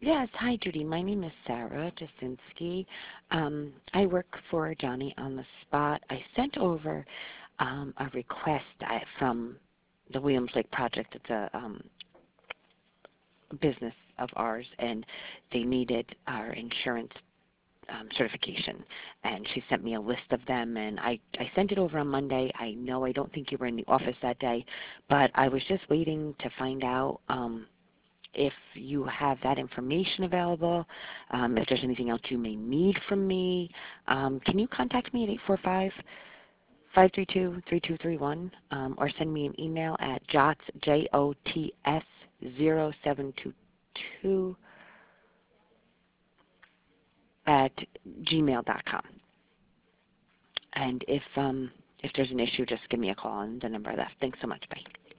Yes, hi Judy. My name is Sarah Jasinski. I work for Johnny on the Spot. I sent over a request from the Williams Lake Project. It's a business of ours, and they needed our insurance certification. And she sent me a list of them, and I sent it over on Monday. I know I don't think you were in the office that day, but I was just waiting to find out if you have that information available, if there's anything else you may need from me. Can you contact me at 845-532-3231 or send me an email at jots, Jots 0722 at gmail.com. And if there's an issue, just give me a call on the number left. Thanks so much. Bye.